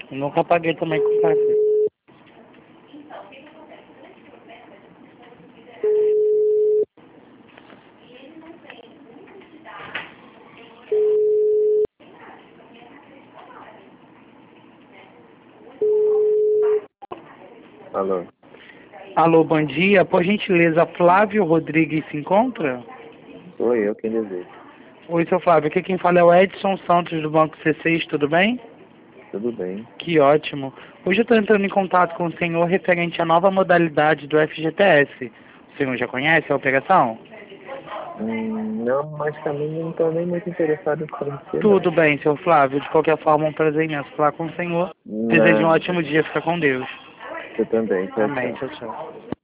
Eu nunca paguei também com cartão. Alô? Alô, bom dia. Por gentileza, Flávio Rodrigues se encontra? Sou eu quem deseja. Oi, seu Flávio. Aqui quem fala é o Edson Santos do Banco C6, tudo bem? Tudo bem? Que ótimo. Hoje eu estou entrando em contato com o senhor referente à nova modalidade do FGTS. O senhor já conhece a operação? Não, mas também não estou nem muito interessado em conhecer, Tudo não. bem, seu Flávio. De qualquer forma, um prazer imenso falar com o senhor. Desejo um Não, ótimo dia. Fica com Deus. você também. Tchau, Amém. tchau. Tchau, tchau.